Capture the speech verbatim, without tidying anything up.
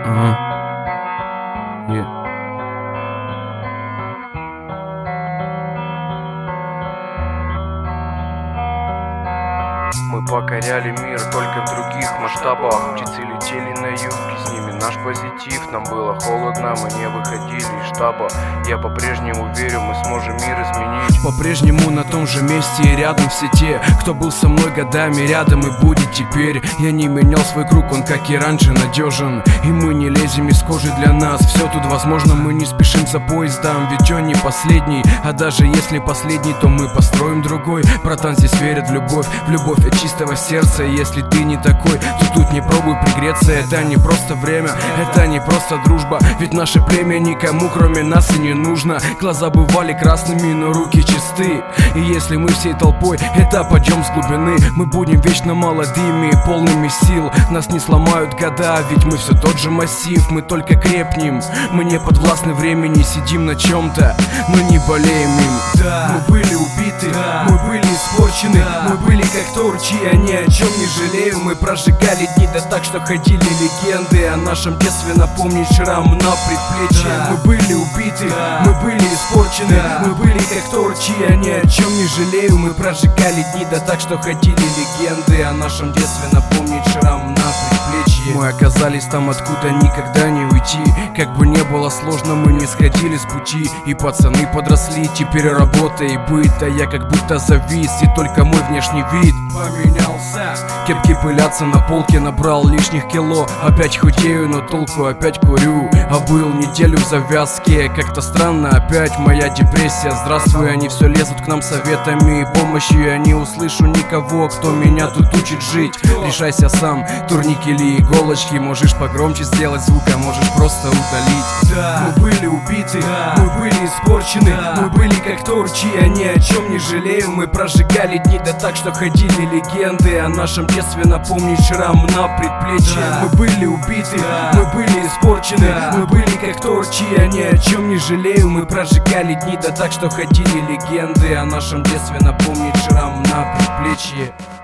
Ага. Yeah. Мы покоряли мир только в других масштабах. Птицы летели на юг, и с ними наш позитив. Нам было холодно, мы не выходили из штаба. Я по-прежнему верю, мы сможем мир изменить. По-прежнему на том же месте и рядом все те, кто был со мной годами, рядом и будет теперь. Я не менял свой круг, он как и раньше надежен. И мы не лезем из кожи для нас. Все тут возможно, мы не спешим за поездом, ведь он не последний. А даже если последний, то мы построим другой. Братан, здесь верят в любовь, в любовь от чистого сердца. И если ты не такой, то тут не пробуй пригреться. Это не просто время, это не просто дружба. Ведь наше племя никому кроме нас и не нужно. Глаза бывали красными, но руки чисты. И если мы всей толпой это пойдем с глубины, мы будем вечно молодыми и полными сил. Нас не сломают года, ведь мы все тот же массив. Мы только крепнем, мы не подвластны времени. Сидим на чем-то, но не болеем им. Да, мы были убиты, да, мы были испорчены, да, мы были как торчи, я ни о чем не жалею. Мы прожигали дни, да так, что ходили легенды о нашем детстве, напомнить шрам на предплечье. Да, мы были убиты, да, мы были испорчены, да, мы были как торчи, я ни о чем не жалею. Мы прожигали дни, да так, что ходили легенды о нашем детстве, напомнить шрам на предплечье. Мы оказались там, откуда никогда не уйти. Как бы не было сложно, мы не сходили с пути. И пацаны подросли, теперь работа и быт. А я как будто завис, и только мой внешний вид поменялся. Кепки пылятся на полке, набрал лишних кило. Опять худею, но толку опять курю. А был неделю в завязке, как-то странно опять моя депрессия. Здравствуй, они все лезут к нам советами и помощью. Я не услышу никого, кто меня тут учит жить. Решайся сам, турники или иголочки. Можешь погромче сделать звук, а можешь просто удалить. Да, мы были убиты, да, мы были испорчены, да, мы были как торчи, я ни о чем не жалею. Мы прожигали дни, да так, что ходили легенды о нашем детстве, напомнить шрам на предплечье. Да, мы были убиты, да, мы были испорчены, да, мы были как торчи, я ни о чем не жалею. Мы прожигали дни, да так, что ходили легенды о нашем детстве, напомнить шрам на предплечье.